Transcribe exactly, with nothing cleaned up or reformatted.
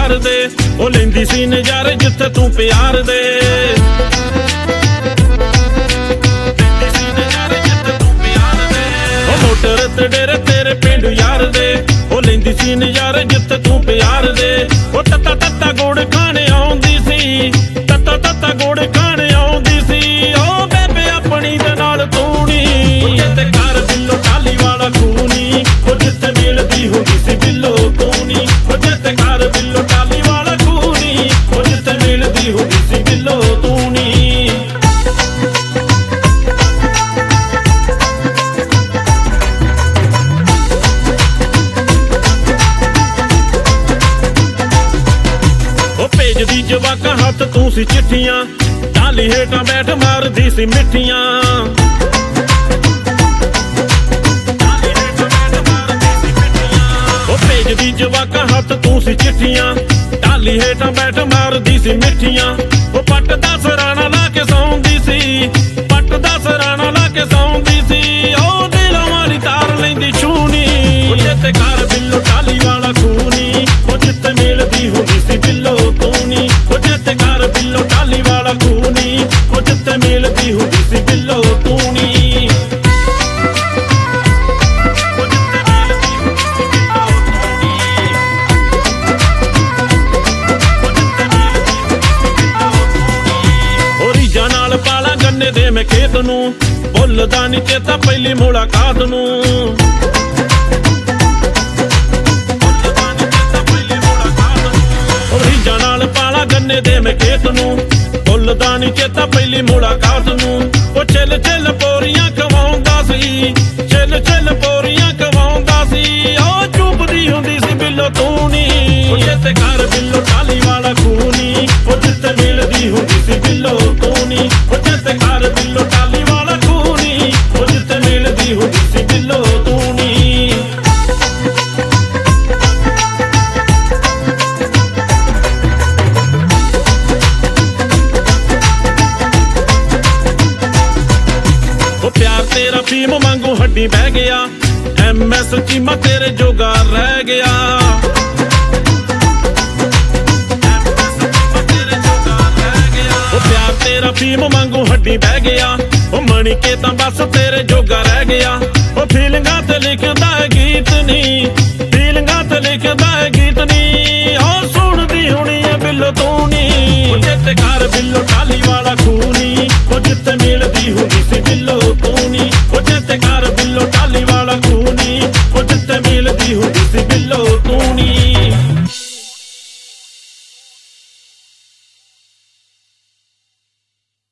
ਯਾਰ ਦੇ ਉਹ ਲੈਂਦੀ ਸੀ ਨਜ਼ਾਰੇ ਜਿੱਥੇ ਤੂੰ ਪਿਆਰ ਦੇ ਲੈਂਦੀ ਸੀ ਨਜ਼ਾਰੇ ਜਿੱਥੇ ਤੂੰ ਪਿਆਰ ਦੇ ਉਹ ਮੋਟਰ ਤੇ ਡੇਰੇ ਤੇਰੇ ਪਿੰਡ ਯਾਰ ਦੇ ਉਹ ਲੈਂਦੀ ਸੀ ਨਜ਼ਾਰੇ ਜਿੱਥੇ ਤੂੰ ਪਿਆਰ ਦੇ ਉਹ ਤੱਤਾ ਤੱਤਾ ਗੁੜ ਖਾਣੇ ਆਉਂਦੀ ਸੀ ਤੱਤਾ ਤੱਤਾ ਗੁੜ ਖਾਣੇ ਆਉਂਦੀ ਸੀ ਉਹ ਬੇਬੇ ਆਪਣੀ ਦੇ ਨਾਲ ਤੂਣੀ ਜਿੱਥੇ ਘਰ ਬਿੱਲੋ ਟਾਲੀ ਵਾਲਾ ਖੂਨੀ ਉਹ ਜਿੱਥੇ ਮਿਲਦੀ ਹੁੰਦੀ ਸੀ ਬਿੱਲੋ ਤੂਣੀ ਉਹ ਜਿੱਥੇ ਘਰ ਬਿੱਲੋ ਟਾਲੀ ਵਾਲਾ ਖੂਨੀ ਉਹ ਜਿੱਥੇ ਮਿਲਦੀ ਹੁੰਦੀ ਸੀ ਬਿੱਲੋ ਤੂਣੀ ਭੇਜਦੀ ਜਵਾਕਾਂ ਹੱਥ ਤੂੰ ਸੀ ਚਿੱਠੀਆਂ ਟਾਲੀ ਹੇਠਾਂ ਬੈਠ ਮਾਰਦੀ ਸੀ ਮਿੱਠੀਆਂ ਉਹ ਭੇਜਦੀ ਜਵਾਕਾਂ ਹੱਥ ਤੂੰ ਸੀ ਚਿੱਠੀਆਂ ਟਾਲੀ ਹੇਠਾਂ ਬੈਠ ਮਾਰਦੀ ਸੀ ਮਿੱਠੀਆਂ ਉਹ ਪੱਟ ਦਾ ਸਰਾਣਾ ਲਾ ਕੇ ਸੌਂਦੀ ਸੀ ਪੱਟ ਦਾ ਸਰਾਣਾ ਲਾ ਕੇ ਸੌਂਦੀ ਸੀ ਉਹ ਦਿਲਾਂ ਵਾਲੀ ਤਾਰ ਲੈਂਦੀ ਛੂਣੀ ਉਹ ਜਿੱਥੇ ਘਰ ਬਿੱਲੋ ਟਾਲੀ ਵਾਲਾ ਖੂਨੀ ਉਹ ਜਿੱਥੇ ਮਿਲਦੀ ਹੁੰਦੀ ਸੀ ਬਿੱਲੋ ਤੂਣੀ ਉਹ ਜਿੱਥੇ ਘਰ ਬਿੱਲੋ ਟਾਲੀ ਵਾਲਾ ਖੂਨੀ ਉਹ ਜਿੱਥੇ ਮਿਲਦੀ ਹੁੰਦੀ ਸੀ ਬਿੱਲੋ ਤੂਣੀ ਦੇ ਮੈਂ ਖੇਤ ਨੂੰ ਭੁੱਲਦਾ ਨੀ ਚੇਤਾ ਪਹਿਲੀ ਮੁਲਾਕਾਤ ਨੂੰ ਰੀਝਾਂ ਨਾਲ ਪਾਲਾ ਗੰਨੇ ਦੇ ਮੈਂ ਖੇਤ ਨੂੰ ਭੁੱਲਦਾ ਨੀ ਚੇਤਾ ਪਹਿਲੀ ਮੁਲਾਕਾਤ ਨੂੰ ਉਹ ਛਿੱਲ ਛਿੱਲ ਪੋਰੀਆਂ ਖਵਾਉਂਦਾ ਸੀ ਛਿੱਲ ਛਿੱਲ ਪੋਰੀਆਂ ਖਵਾਉਂਦਾ ਸੀ ਉਹ ਚੁੱਪਦੀ ਹੁੰਦੀ ਸੀ ਬਿੱਲੋ ਤੂਣੀ ਉਹ ਜਿੱਥੇ ਘਰ ਬਿੱਲੋ ਟਾਲੀ ਵਾਲਾ ਖੂਨੀ ਉਹ ਜਿੱਥੇ ਮਿਲਦੀ ਹੁੰਦੀ ਸੀ ਬਿੱਲੋ ਤੂਣੀ ਉਹ ਜਿੱਥੇ ਘਰ ਬਿੱਲੋ ਟਾਲੀ ਵਾਲਾ ਖੂਨੀ ਉਹ ਜਿੱਥੇ ਮਿਲਦੀ ਹੁੰਦੀ ਸੀ ਬਿੱਲੋ ਤੂਣੀ ਉਹ ਪਿਆਰ ਤੇਰਾ ਫੀਮ ਵਾਂਗੂ ਹੱਡੀ ਬਹਿ ਗਿਆ ਐਮ ਐਸ ਚੀਮਾ ਤੇਰੇ ਜੋਗਾ ਰਹਿ ਗਿਆ ਤੇਰਾ ਫੀਮ ਵਾਂਗੂ ਹੱਡੀ ਬਹਿ ਗਿਆ ਉਹ ਮਣੀ ਕੇ ਤਾਂ ਬਸ ਤੇਰੇ ਜੋਗਾ ਰਹਿ ਗਿਆ ਉਹ ਫੀਲਿੰਗਾਂ ਤੇ ਲਿਖਦਾ ਹੈ